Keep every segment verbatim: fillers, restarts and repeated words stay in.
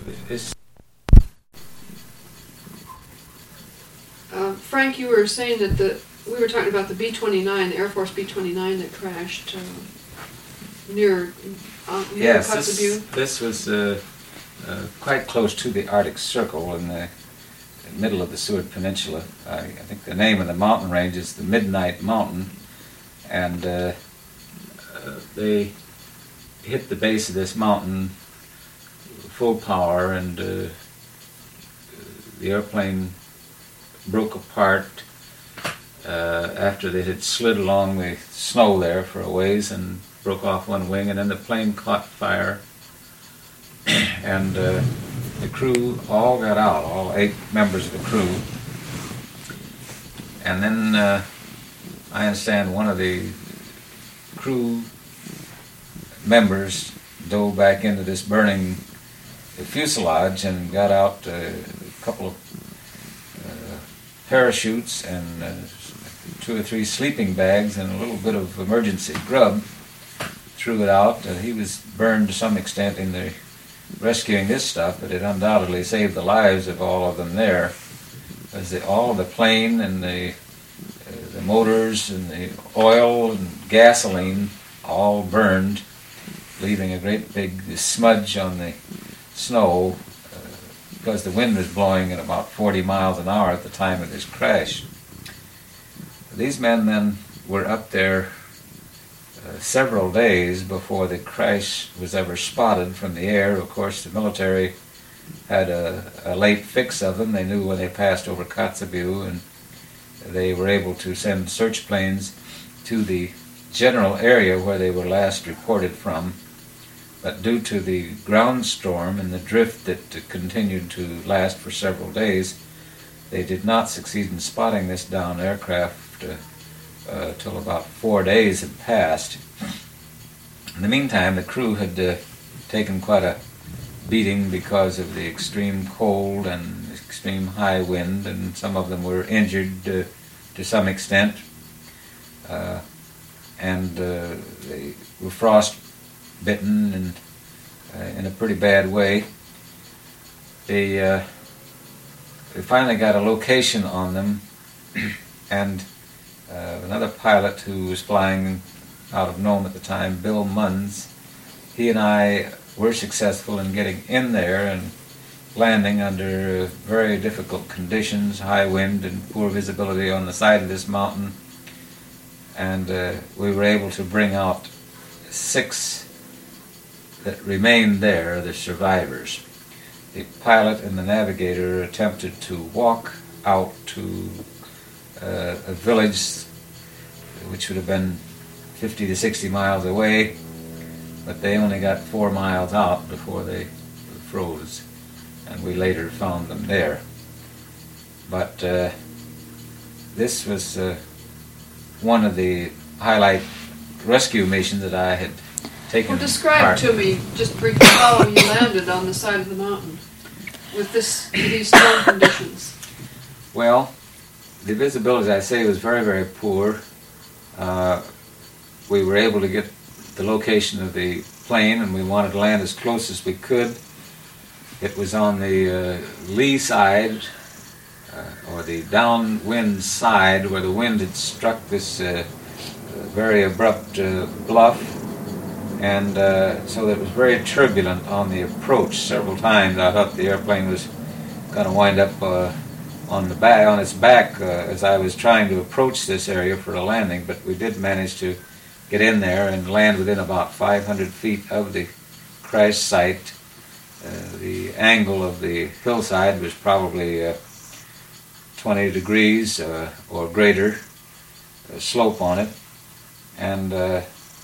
It's Uh, Frank, you were saying that the we were talking about the B twenty-nine, the Air Force B twenty-nine that crashed uh, near uh, near yes, Kotzebue. this, this was uh, uh, quite close to the Arctic Circle in the middle of the Seward Peninsula. I, I think the name of the mountain range is the Midnight Mountain, and uh, uh, they hit the base of this mountain full power, and uh, the airplane broke apart uh, after they had slid along the snow there for a ways and broke off one wing, and then the plane caught fire, and uh, the crew all got out, all eight members of the crew. And then uh, I understand one of the crew members dove back into this burning fuselage and got out uh, a couple of parachutes and uh, two or three sleeping bags and a little bit of emergency grub, threw it out. Uh, he was burned to some extent in the rescuing this stuff, but it undoubtedly saved the lives of all of them there, as the, all the plane and the, uh, the motors and the oil and gasoline all burned, leaving a great big smudge on the snow, because the wind was blowing at about forty miles an hour at the time of this crash. These men then were up there uh, several days before the crash was ever spotted from the air. Of course, the military had a, a late fix of them. They knew when they passed over Kotzebue, and they were able to send search planes to the general area where they were last reported from. But due to the ground storm and the drift that continued to last for several days, they did not succeed in spotting this downed aircraft uh, uh, till about four days had passed. In the meantime, the crew had uh, taken quite a beating because of the extreme cold and extreme high wind, and some of them were injured uh, to some extent, uh, and uh, they were frost bitten and uh, in a pretty bad way. They, uh, they finally got a location on them, and uh, another pilot who was flying out of Nome at the time, Bill Munns, he and I were successful in getting in there and landing under very difficult conditions, high wind and poor visibility on the side of this mountain, and uh, we were able to bring out six that remained there, the survivors. The pilot and the navigator attempted to walk out to uh, a village which would have been fifty to sixty miles away, but they only got four miles out before they froze, and we later found them there. But uh, this was uh, one of the highlight rescue missions that I had taken Well, describe part. to me, just briefly, how you landed on the side of the mountain with this these storm conditions. Well, the visibility, as I say, was very, very poor. Uh, we were able to get the location of the plane, and we wanted to land as close as we could. It was on the uh, lee side, uh, or the downwind side, where the wind had struck this uh, very abrupt uh, bluff, and uh, so that it was very turbulent on the approach. Several times I thought the airplane was going to wind up uh, on the back, on its back, uh, as I was trying to approach this area for a landing, but we did manage to get in there and land within about five hundred feet of the crash site. Uh, the angle of the hillside was probably uh, twenty degrees uh, or greater uh, slope on it, and uh,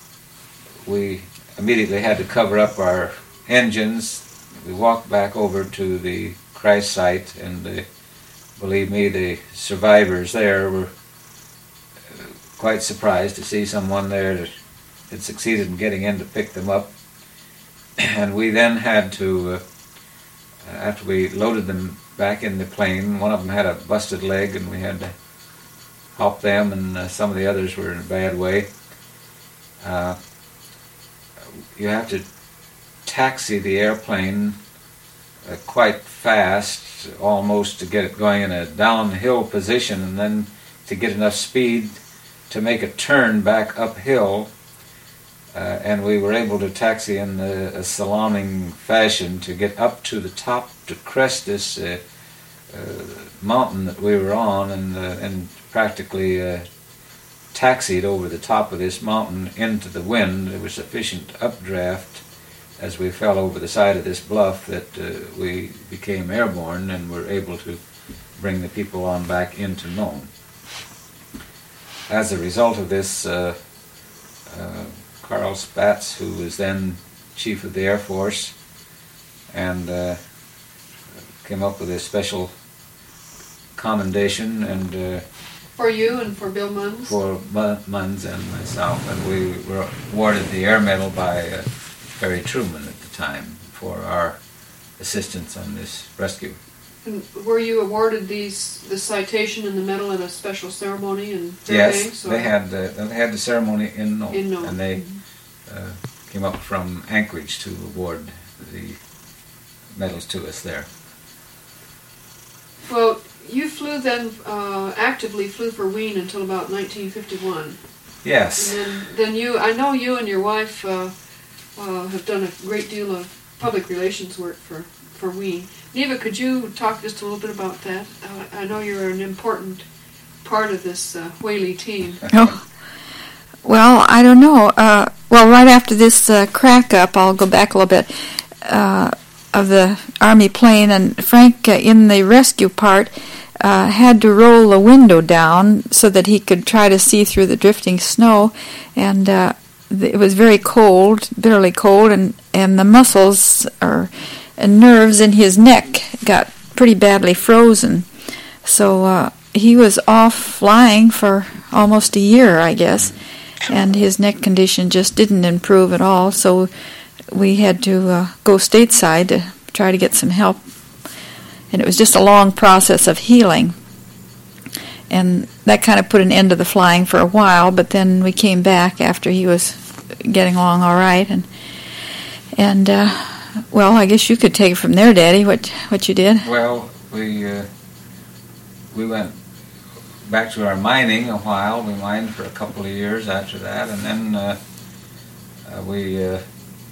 we immediately had to cover up our engines. We walked back over to the crash site, and uh, believe me, the survivors there were quite surprised to see someone there that had succeeded in getting in to pick them up. And we then had to, uh, after we loaded them back in the plane, one of them had a busted leg, and we had to help them, and uh, some of the others were in a bad way. Uh, you have to taxi the airplane uh, quite fast, almost to get it going in a downhill position, and then to get enough speed to make a turn back uphill. Uh, and we were able to taxi in the, a slaloming fashion to get up to the top to crest this uh, uh, mountain that we were on, and, uh, and practically uh, taxied over the top of this mountain into the wind. There was sufficient updraft as we fell over the side of this bluff that uh, we became airborne and were able to bring the people on back into Nome. As a result of this, uh, uh, Carl Spaatz, who was then Chief of the Air Force, and uh, came up with a special commendation and uh, for you and for Bill Munns? For Munns and myself, and we were awarded the Air Medal by uh, Harry Truman at the time for our assistance on this rescue. And were you awarded these the citation and the medal at a special ceremony in Fairbanks? Yes, they had the, they had the ceremony in Nome, in Nome. and they mm-hmm. uh, came up from Anchorage to award the medals to us there. Well, you flew then, uh, actively flew for Wien until about nineteen fifty-one. Yes. And then, then you, I know you and your wife uh, uh, have done a great deal of public relations work for, for Wien. Neva, could you talk just a little bit about that? Uh, I know you're an important part of this uh, Whaley team. Oh, well, I don't know. Uh, well, right after this uh, crack up, I'll go back a little bit, uh, of the Army plane, and Frank, uh, in the rescue part, uh, had to roll the window down so that he could try to see through the drifting snow, and uh, it was very cold, bitterly cold, and, and the muscles or and nerves in his neck got pretty badly frozen. So uh, he was off flying for almost a year, I guess, and his neck condition just didn't improve at all. So we had to uh, go stateside to try to get some help. And it was just a long process of healing. And that kind of put an end to the flying for a while, but then we came back after he was getting along all right. And, and uh, well, I guess you could take it from there, Daddy, what what you did. Well, we uh, we went back to our mining a while. We mined for a couple of years after that, and then uh, uh, we uh,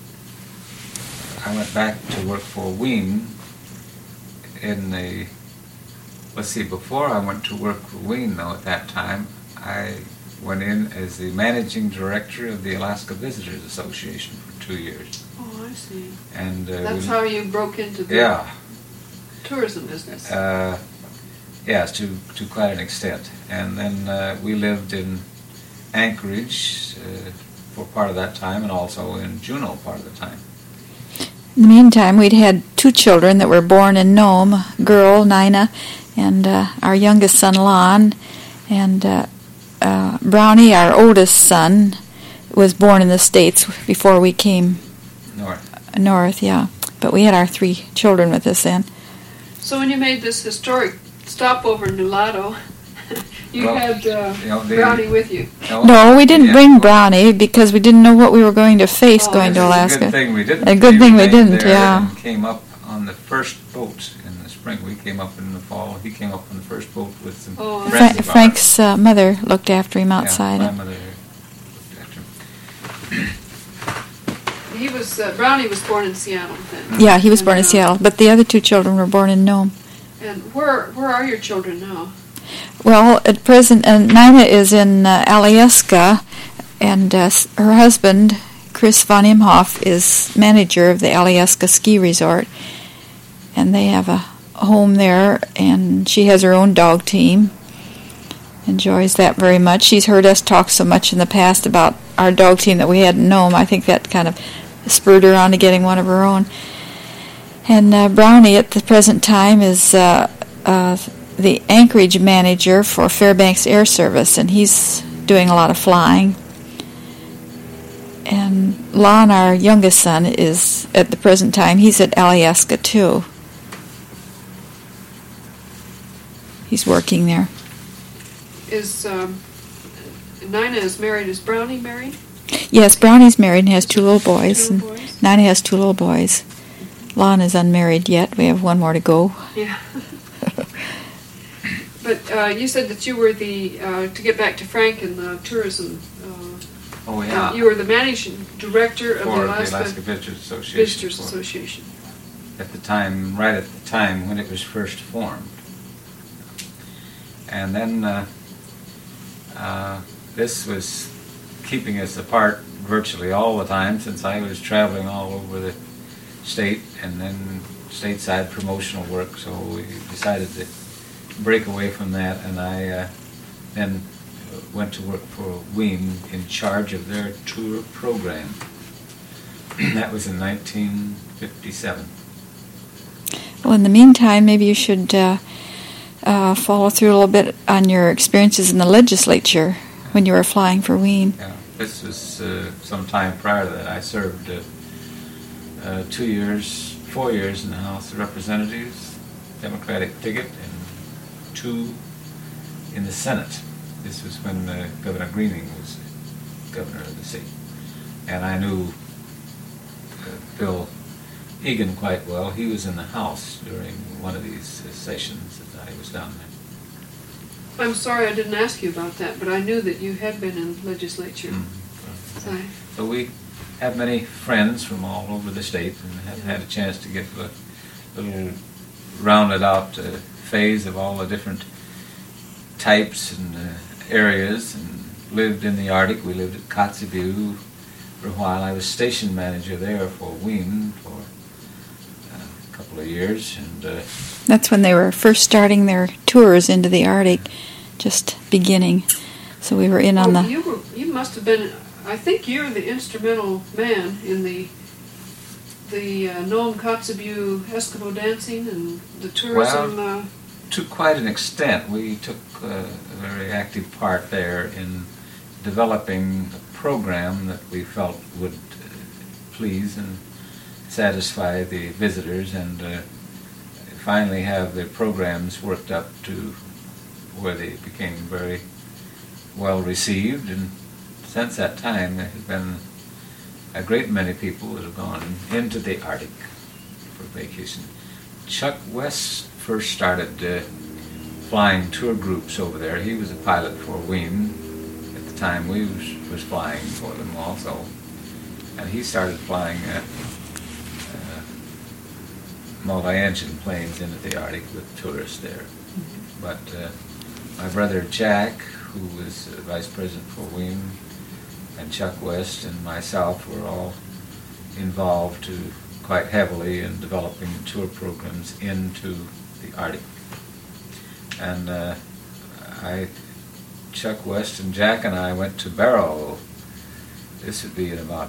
I went back to work for Wien in the, let's see, before I went to work for Wien, though, at that time, I went in as the managing director of the Alaska Visitors Association for two years. Oh, I see. And uh, that's we, how you broke into the yeah, tourism business. Uh, yes, to, to quite an extent. And then uh, we lived in Anchorage uh, for part of that time, and also in Juneau part of the time. In the meantime, we'd had two children that were born in Nome, a girl, Nina, and uh, our youngest son, Lon. And uh, uh, Brownie, our oldest son, was born in the States before we came north. North, yeah. But we had our three children with us then. So when you made this historic stopover in Nulato, you well, had uh, you know, Brownie with you. No, no we didn't yeah. bring Brownie because we didn't know what we were going to face oh, going to Alaska. A good thing we didn't. A good thing we didn't, yeah. And came up on the first boat in the spring. We came up in the fall. He came up on the first boat with some oh, friends Fra- Frank's uh, mother looked after him outside. Yeah, my mother looked after him. He was, uh, Brownie was born in Seattle then. Yeah, he was and, born in uh, Seattle, but the other two children were born in Nome. And where where are your children now? Well, at present, uh, Nina is in uh, Alyeska, and uh, her husband, Chris von Imhoff, is manager of the Alyeska Ski Resort, and they have a home there, and she has her own dog team. Enjoys that very much. She's heard us talk so much in the past about our dog team that we had in Nome. I think that kind of spurred her on to getting one of her own. And uh, Brownie, at the present time, is uh, uh, the Anchorage manager for Fairbanks Air Service, and he's doing a lot of flying. And Lon, our youngest son, is, at the present time, he's at Alyeska, too. He's working there. Is um, Nina is married? Is Brownie married? Yes, Brownie's married and has two little boys. Two little and boys? Nina has two little boys. Lon is unmarried yet. We have one more to go. Yeah. But uh, you said that you were the, uh, to get back to Frank and the tourism, uh, Oh, yeah. you were the managing director of For the the Alaska, Alaska Visitors Association. Visitors for- Association. At the time, right at the time when it was first formed. And then uh, uh, this was keeping us apart virtually all the time, since I was traveling all over the state and then stateside promotional work, so we decided to break away from that, and I uh, then went to work for Wien in charge of their tour program. That was in nineteen fifty-seven. Well, in the meantime, maybe you should uh, uh, follow through a little bit on your experiences in the legislature when you were flying for Wien. Yeah, this was uh, some time prior to that. I served uh, uh, two years, four years in the House of Representatives, Democratic ticket, and two in the Senate. This was when uh, Governor Greening was governor of the state. And I knew uh, Bill Egan quite well. He was in the House during one of these uh, sessions that I was down there. I'm sorry I didn't ask you about that, but I knew that you had been in legislature. Mm-hmm. So I- So we have many friends from all over the state and have had a chance to get a little rounded out uh, phase of all the different types and uh, areas, and lived in the Arctic. We lived at Kotzebue for a while. I was station manager there for Wien for uh, a couple of years, and uh, That's when they were first starting their tours into the Arctic, just beginning. So we were in on Oh, the... you were, you must have been, I think you're the instrumental man in the the uh, Nome Kotzebue Eskimo dancing and the tourism. Well, uh, to quite an extent, we took uh, a very active part there in developing a program that we felt would uh, please and satisfy the visitors, and uh, finally have the programs worked up to where they became very well received. And since that time, there have been a great many people that have gone into the Arctic for vacation. Chuck West first started uh, flying tour groups over there. He was a pilot for Wien at the time we was, was flying for them also. And he started flying uh, uh, multi-engine planes into the Arctic with tourists there. But uh, my brother Jack, who was uh, vice president for Wien, and Chuck West and myself were all involved to quite heavily in developing tour programs into the Arctic. And uh, I, Chuck West and Jack and I went to Barrow. This would be in about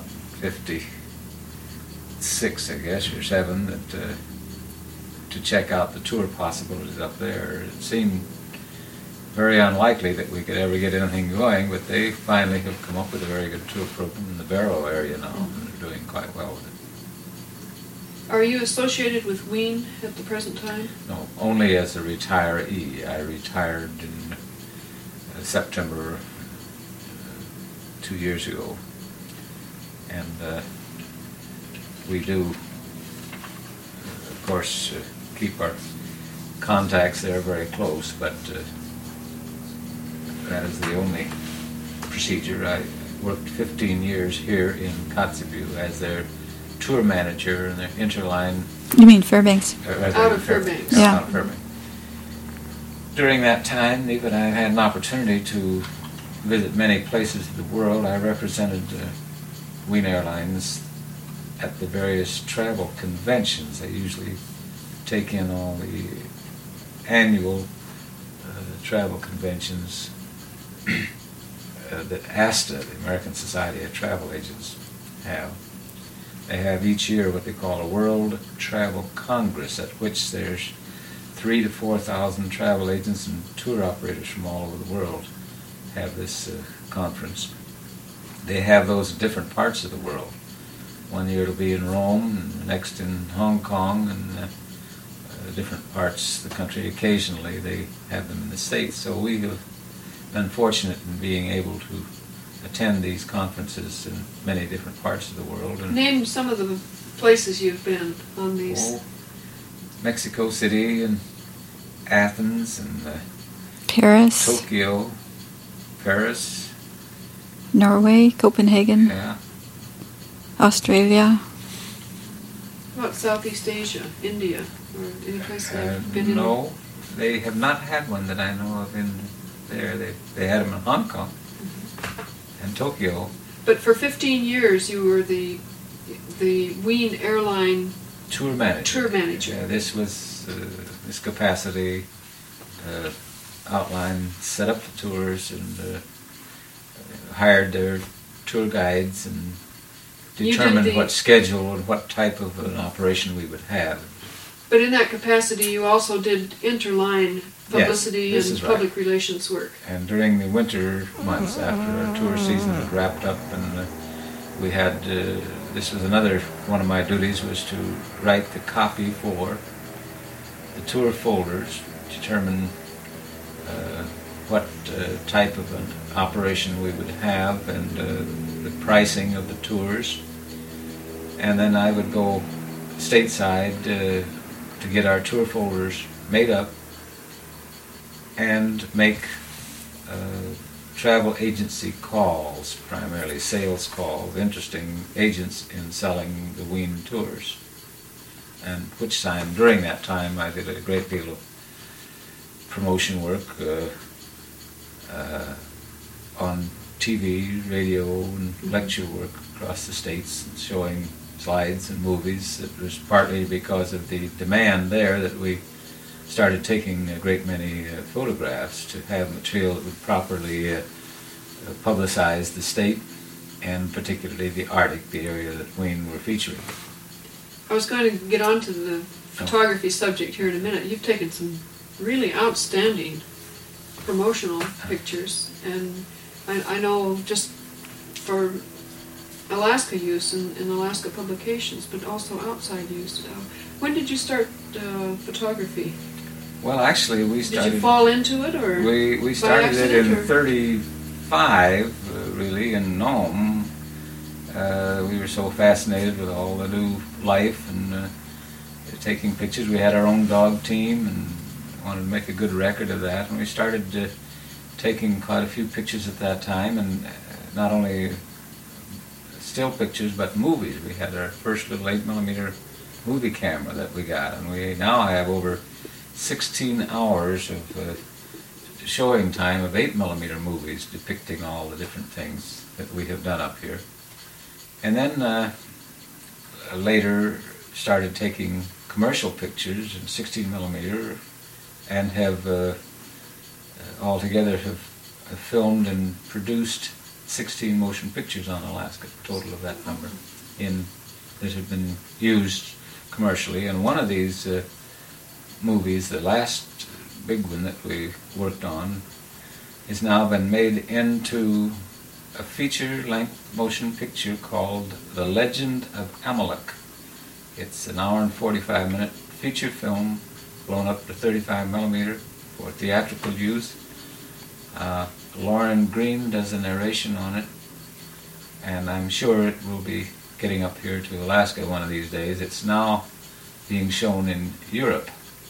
fifty-six, I guess, or seven, that uh, to check out the tour possibilities up there. It seemed very unlikely that we could ever get anything going, but they finally have come up with a very good tour program in the Barrow area now, and they're doing quite well with it. are you associated with Wien at the present time? No, only as a retiree. I retired in uh, September uh, two years ago, and uh, we do, uh, of course, uh, keep our contacts there very close, but uh, that is the only procedure. I worked fifteen years here in Kotzebue as their tour manager and their interline. You mean Fairbanks? Uh, as Out a of Fairbanks. Yeah. Out of Fairbanks. During that time, even I had an opportunity to visit many places of the world. I represented uh, Wien Airlines at the various travel conventions. They usually take in all the annual uh, travel conventions uh, that ASTA, the American Society of Travel Agents, have. They have each year what they call a World Travel Congress, at which there's three to four thousand travel agents and tour operators from all over the world have this uh, conference. They have those in different parts of the world. One year it'll be in Rome, and the next in Hong Kong, and uh, uh, different parts of the country. Occasionally they have them in the States. So we have been fortunate in being able to attend these conferences in many different parts of the world. And Name some of the places you've been on these. oh, Mexico City and Athens and uh, Paris, Tokyo, Paris, Norway, Copenhagen, yeah, Australia. How about Southeast Asia, India, or any place that Uh, you've been in? no, they have not had one that I know of in there. They they had them in Hong Kong and Tokyo. But for fifteen years, you were the the Wien airline Tour manager. tour manager. Yeah, this was uh, this capacity uh, outline, set up the tours, and uh, hired their tour guides and You did determined the- what schedule and what type of an operation we would have. But in that capacity, you also did interline publicity this and is right. public relations work. And during the winter months, after our tour season was wrapped up, and uh, we had uh, this was another one of my duties was to write the copy for the tour folders, determine uh, what uh, type of an operation we would have, and uh, the pricing of the tours. And then I would go stateside uh, to get our tour folders made up and make uh, travel agency calls, primarily sales calls, interesting agents in selling the Wien tours. And which time, during that time, I did a great deal of promotion work uh, uh, on T V, radio, and lecture work across the states, showing slides and movies. It was partly because of the demand there that we started taking a great many uh, photographs to have material that would properly uh, uh, publicize the state, and particularly the Arctic, the area that Wien were featuring. I was going to get on to the photography subject here in a minute. You've taken some really outstanding promotional pictures, and I, I know just for Alaska use and, and Alaska publications, but also outside use. Uh, when did you start uh, photography? Well, actually, we started. Did you fall into it, or We we started it accident, in or- thirty-five, uh, really, in Nome. Uh, we were so fascinated with all the new life and uh, taking pictures. We had our own dog team and wanted to make a good record of that. And we started uh, taking quite a few pictures at that time, and uh, not only still pictures, but movies. We had our first little eight millimeter movie camera that we got, and we now have over sixteen hours of uh, showing time of eight millimeter movies depicting all the different things that we have done up here. And then uh, later started taking commercial pictures in sixteen millimeter, and have uh, altogether have, have filmed and produced sixteen motion pictures on Alaska, total of that number, in that have been used commercially. And one of these uh, movies, the last big one that we worked on, has now been made into a feature-length motion picture called The Legend of Amalek. It's an hour and forty-five minute feature film blown up to thirty-five millimeter for theatrical use. Uh, Lauren Green does a narration on it, and I'm sure it will be getting up here to Alaska one of these days. It's now being shown in Europe.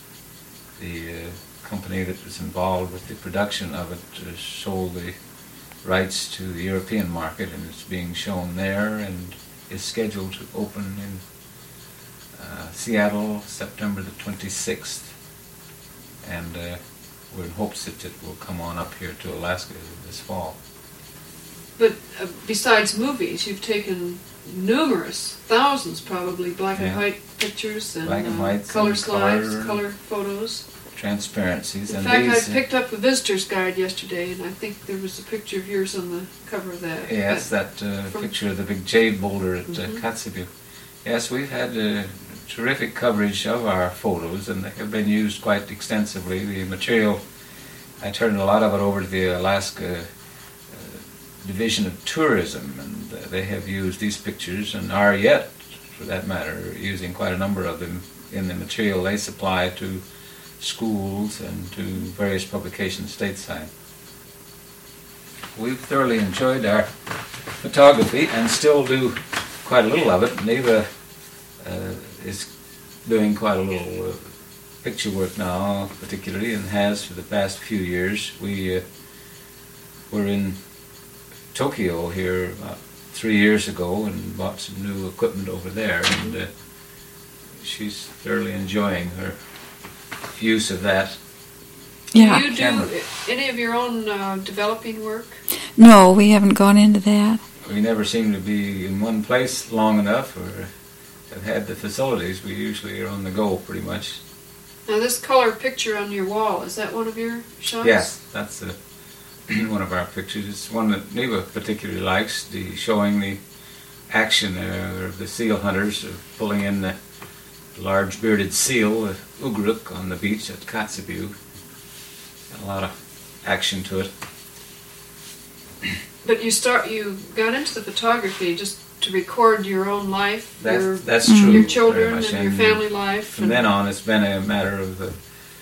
The uh, company that was involved with the production of it uh, sold the rights to the European market, and it's being shown there and is scheduled to open in uh, Seattle September the twenty-sixth. And uh, we're in hopes that it will come on up here to Alaska this fall. But uh, besides movies, you've taken numerous, thousands probably, black and Yeah. white pictures and, Black and uh, whites color and slides, color. color photos. Transparencies. In and fact, these, I picked up a visitor's guide yesterday, and I think there was a picture of yours on the cover of that. Yes, But that uh, from- picture of the big jade boulder at uh, Mhm. Kotzebue. Yes, we've had uh, terrific coverage of our photos, and they have been used quite extensively. The material, I turned a lot of it over to the Alaska uh, Division of Tourism, and uh, they have used these pictures, and are yet, for that matter, using quite a number of them in the material they supply to schools and to various publications stateside. we've thoroughly enjoyed our photography and still do quite a little of it. Neva uh, is doing quite a little uh, picture work now, particularly, and has for the past few years. We uh, were in Tokyo here about three years ago and bought some new equipment over there, and uh, she's thoroughly enjoying her use of that. Yeah. Do you do Camera. any of your own uh, developing work? No, we haven't gone into that. We never seem to be in one place long enough or have had the facilities. We usually are on the go pretty much. Now, this color picture on your wall, is that one of your shots? Yes, that's uh, one of our pictures. It's one that Neva particularly likes, the showing the action uh, of the seal hunters uh, pulling in the large bearded seal, uh, ugruk, on the beach at Kotzebue. Got a lot of action to it. But you start, you got into the photography just to record your own life, That, your, that's true. your very children much. and your family life. From and then on, it's been a matter of uh,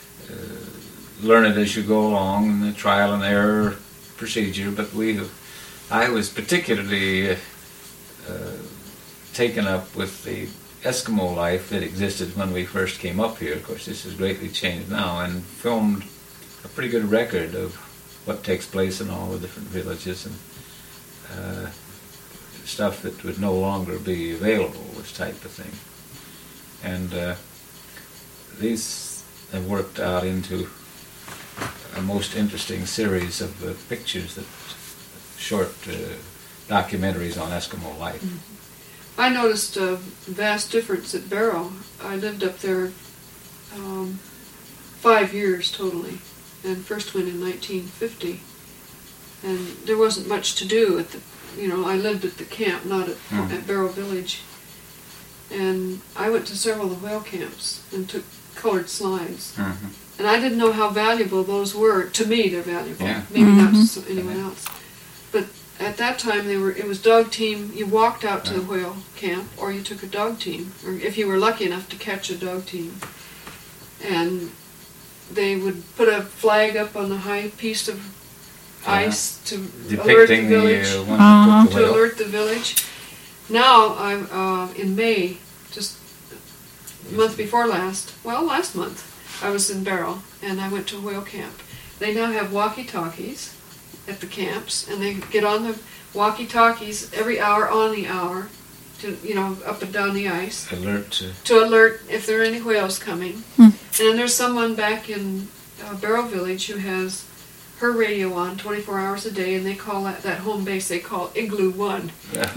uh, learn it as you go along, and the trial and error procedure. But we, have, I was particularly uh, uh, taken up with the Eskimo life that existed when we first came up here. Of course, this has greatly changed now, and filmed a pretty good record of what takes place in all the different villages and uh, stuff that would no longer be available, this type of thing. And uh, these have worked out into a most interesting series of uh, pictures, that short uh, documentaries on Eskimo life. I noticed a vast difference at Barrow. I lived up there um, five years totally, and first went in nineteen fifty. And there wasn't much to do at the, you know, I lived at the camp, not at, Mhm. at Barrow Village. And I went to several of the whale camps and took colored slides. Mm-hmm. And I didn't know how valuable those were. To me, they're valuable. Yeah. Maybe not to Mhm. so- anyone else. But at that time, they were. It was dog team. You walked out to the Yeah. whale camp, or you took a dog team, or if you were lucky enough to catch a dog team. And they would put a flag up on the high piece of Yeah. ice to alert the Depicting the, village. uh, one Uh-huh. that took the to whale. alert the village. Now, I'm uh, in May, just the month before last, well, last month, I was in Barrow, and I went to a whale camp. They now have walkie-talkies at the camps, and they get on the walkie-talkies every hour on the hour, to you know, up and down the ice, Alert to to alert if there are any whales coming. Hmm. And then there's someone back in uh, Barrow Village who has her radio on twenty-four hours a day, and they call that, that home base, they call Igloo One.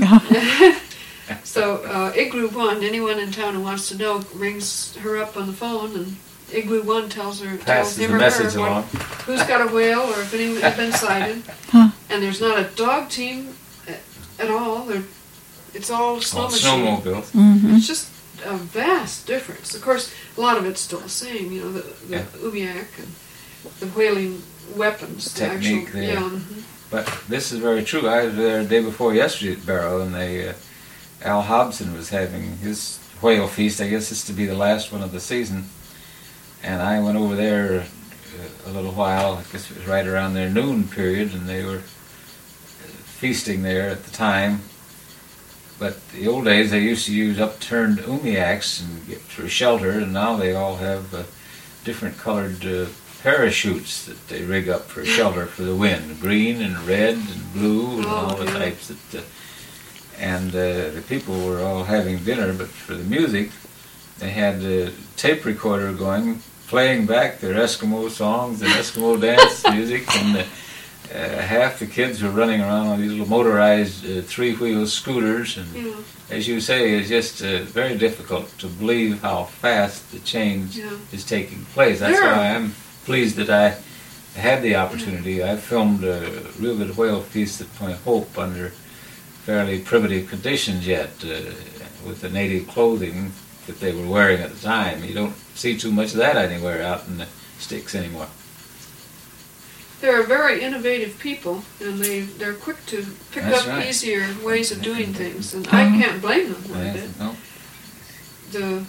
So uh, Igloo One, anyone in town who wants to know, rings her up on the phone, and Igloo One tells her, tells passes him the or message her what, along. who's got a whale or if any have been sighted. Huh. And there's not a dog team at, at all. They're, it's all snow All machine. snowmobiles. Mm-hmm. It's just a vast difference. Of course, a lot of it's still the same. You know, the, the Yeah. umiak and the whaling weapons. The The technique actual, there. yeah. mhm. But this is very true. I was there the day before yesterday at Barrow, and they, uh, Al Hobson was having his whale feast. I guess this to be the last one of the season. And I went over there uh, a little while. I guess it was right around their noon period, and they were uh, feasting there at the time. But the old days, they used to use upturned umiaks and get for shelter, and now they all have uh, different colored uh, parachutes that they rig up for shelter for the wind, green and red and blue and Oh, all the yeah. types. That, uh, and uh, the people were all having dinner, but for the music, they had a tape recorder going, playing back their Eskimo songs and Eskimo dance music, and uh, uh, half the kids were running around on these little motorized uh, three-wheel scooters, and Yeah. as you say, it's just uh, very difficult to believe how fast the change Yeah. is taking place. That's There are- why I'm pleased that I had the opportunity. I filmed a real good whale feast at Point Hope under fairly primitive conditions yet, uh, with the native clothing that they were wearing at the time. You don't see too much of that anywhere out in the sticks anymore. They're very innovative people, and they, they're quick to pick That's up right. easier ways of doing things, and I can't blame them one Yeah, bit. no, The,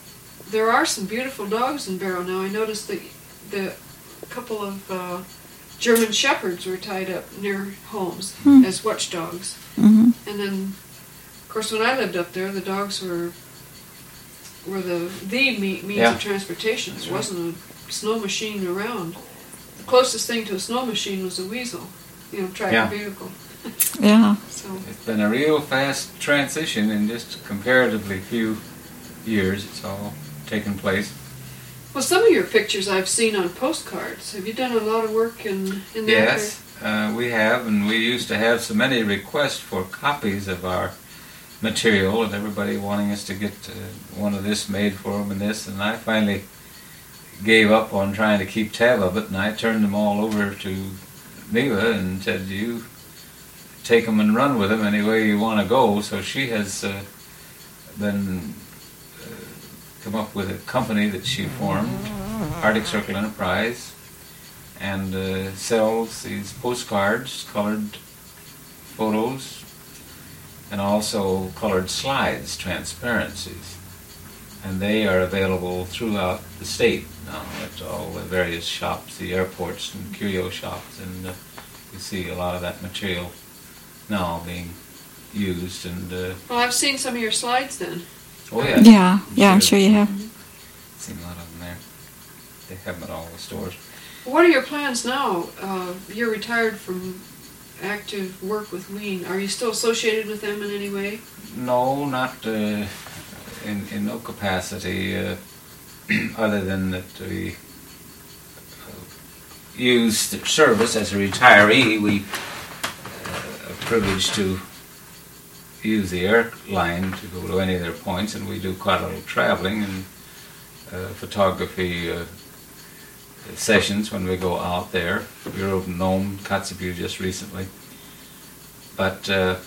there are some beautiful dogs in Barrow now. I noticed that the couple of uh, German shepherds were tied up near homes Hmm. as watchdogs. Hmm. And then, of course, when I lived up there, the dogs were were the the me- means Yeah. of transportation. There wasn't a snow machine around. The closest thing to a snow machine was a weasel, you know, tractor Yeah. vehicle. Yeah. So It's been a real fast transition in just comparatively few years. It's all taken place. well, some of your pictures I've seen on postcards. Have you done a lot of work in in that? Yes, uh, we have, and we used to have so many requests for copies of our material, and everybody wanting us to get uh, one of this made for them and this, and I finally gave up on trying to keep tab of it, and I turned them all over to Neva and said, you take them and run with them any way you want to go. So she has uh, been uh, come up with a company that she formed, Arctic Circle Enterprise, and uh, sells these postcards, colored photos, and also colored slides, transparencies. And they are available throughout the state now at all the various shops, the airports and curio shops, and uh, you see a lot of that material now being used. And uh, Well, I've seen some of your slides then. oh yeah, Yeah. Yeah. I'm sure you have. seen a lot of them there. They have them at all the stores. What are your plans now? Uh, you're retired from active work with Ween. Are you still associated with them in any way? No, not uh, in in no capacity uh, other than that we uh, use the service as a retiree. We uh, are privileged to use the airline to go to any of their points, and we do quite a little traveling and uh, photography uh, sessions when we go out there. We were over in Nome, Kotzebue just recently. But uh,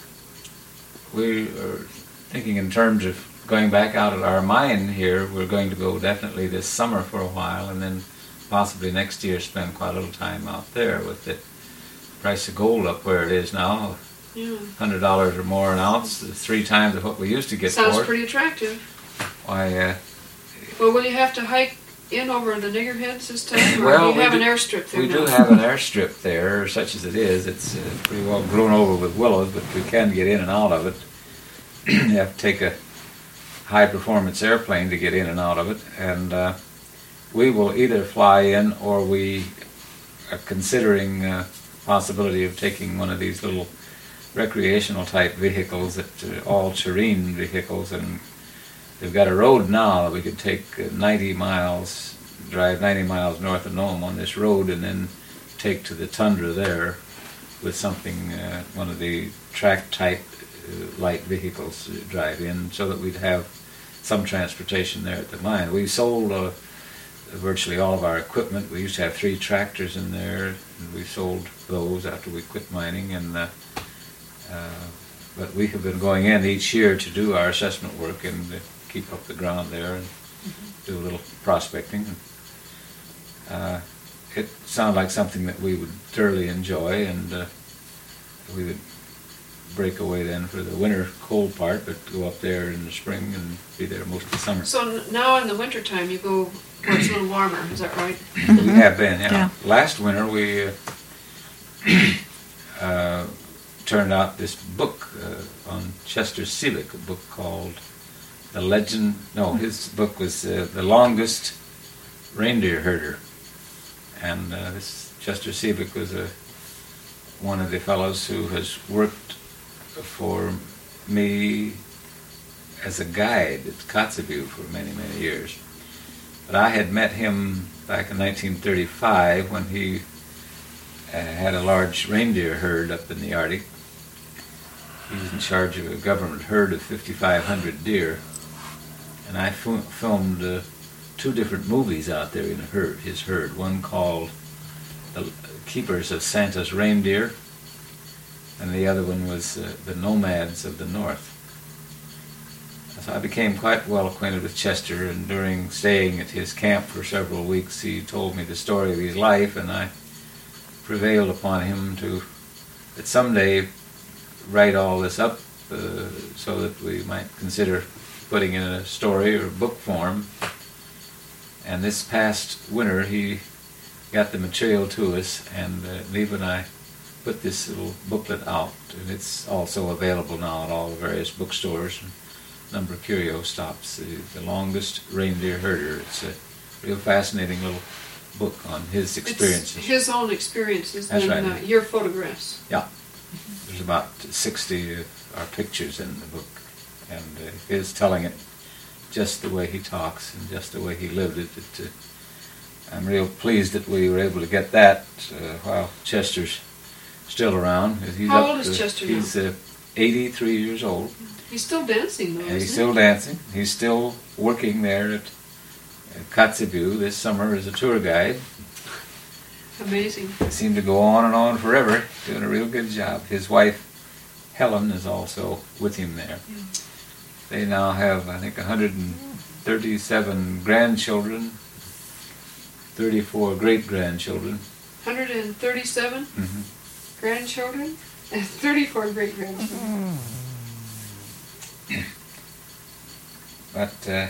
we are thinking in terms of going back out at our mine here. We're going to go definitely this summer for a while, and then possibly next year spend quite a little time out there with the price of gold up where it is now. Yeah. one hundred dollars or more an ounce, three times of what we used to get Sounds for it. pretty attractive. Why, uh, Well, will you have to hike in over the Niggerheads this time? Or Well, do you we have do- an airstrip there we now? do have an airstrip there, such as it is. It's uh, pretty well grown over with willows, but we can get in and out of it. You have to take a high-performance airplane to get in and out of it, and uh, we will either fly in or we are considering uh, possibility of taking one of these little recreational-type vehicles, that uh, all-terrain vehicles, and they've got a road now that we could take uh, ninety miles, drive ninety miles north of Nome on this road, and then take to the tundra there with something, uh, one of the track-type uh, light vehicles to drive in, so that we'd have some transportation there at the mine. We sold uh, virtually all of our equipment. We used to have three tractors in there, and we sold those after we quit mining. And uh, uh, but we have been going in each year to do our assessment work and uh, keep up the ground there and do a little prospecting. Uh, it sounded like something that we would thoroughly enjoy, and uh, we would break away then for the winter cold part, but go up there in the spring and be there most of the summer. So n- now in the wintertime you go where it's a little warmer, is that right? We have been, yeah. Yeah. Last winter we uh, uh, turned out this book uh, on Chester Seebeck, a book called The Legend, no, his book was uh, The Longest Reindeer Herder. And uh, this Chester Seebeck was a, one of the fellows who has worked for me as a guide at Kotzebue for many, many years. But I had met him back in nineteen thirty-five when he uh, had a large reindeer herd up in the Arctic. He was in charge of a government herd of fifty-five hundred deer. And I f- filmed uh, two different movies out there in a herd, his herd. One called The Keepers of Santa's Reindeer, and the other one was uh, The Nomads of the North. So I became quite well acquainted with Chester, and during staying at his camp for several weeks, he told me the story of his life, and I prevailed upon him to, that someday, write all this up uh, so that we might consider putting in a story or book form. And this past winter, he got the material to us, and uh, Neva and I put this little booklet out, and it's also available now at all the various bookstores and a number of curio stops. The, the Longest Reindeer Herder. It's a real fascinating little book on his experiences. It's his own experiences That's and right. uh, your photographs. Yeah. There's about sixty of our pictures in the book, and uh, his telling it just the way he talks and just the way he lived it. it uh, I'm real pleased that we were able to get that uh, while Chester's still around. He's How up old is to- Chester now? He's uh, eighty-three years old. He's still dancing though, And he's isn't still he? dancing. He's still working there at, at Kotzebue this summer as a tour guide. Amazing. They seem to go on and on forever, doing a real good job. His wife, Helen, is also with him there. Yeah. They now have, I think, one hundred thirty-seven grandchildren, thirty-four great-grandchildren. one hundred thirty-seven Mm-hmm. grandchildren and thirty-four great-grandchildren. But uh,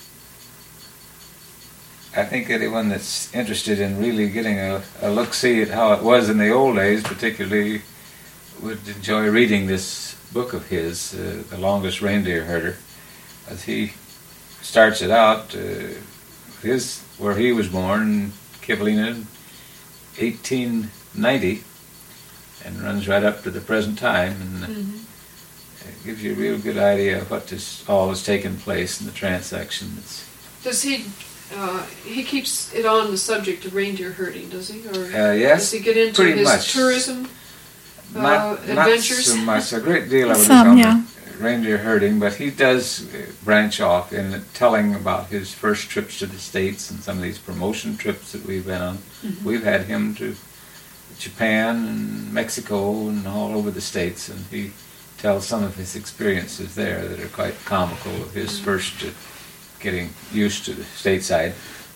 I think anyone that's interested in really getting a, a look-see at how it was in the old days, particularly, would enjoy reading this book of his, uh, The Longest Reindeer Herder, as he starts it out, uh, his where he was born, Kivalina, eighteen ninety, and runs right up to the present time, and uh, Mm-hmm. it gives you a real good idea of what this all has taken place in the transaction. It's, Does he? Uh, he keeps it on the subject of reindeer herding, does he? Or uh, yes, does he get into pretty his much. tourism uh, not, adventures? Not so much. A great deal of it is Some, on yeah. the reindeer herding, but he does uh, branch off in telling about his first trips to the States and some of these promotion trips that we've been on. Mhm. We've had him to Japan and Mexico and all over the States, and he tells some of his experiences there that are quite comical of his Mhm. first uh, getting used to the stateside.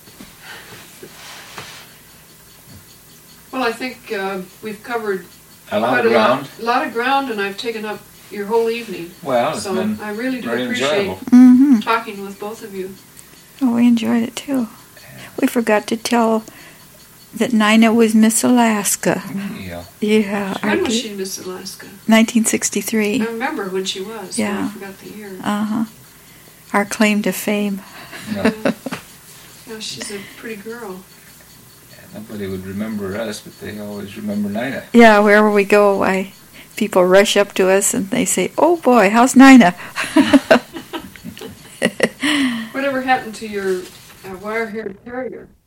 Well, I think uh, we've covered A lot quite of a ground. lot, lot of ground, and I've taken up your whole evening. Well, it's So been I really do very appreciate enjoyable. Mm-hmm. talking with both of you. Oh, we enjoyed it too. We forgot to tell that Nina was Miss Alaska. Yeah. Yeah, I When was did. she Miss Alaska? nineteen I sixty-three. remember when she was. but Yeah. I forgot the year. Uh huh. Our claim to fame. Yeah. Yeah, she's a pretty girl. Nobody would remember us, but they always remember Nina. Yeah, wherever we go, I people rush up to us and they say, "Oh boy, how's Nina?" Whatever happened to your uh, wire-haired terrier?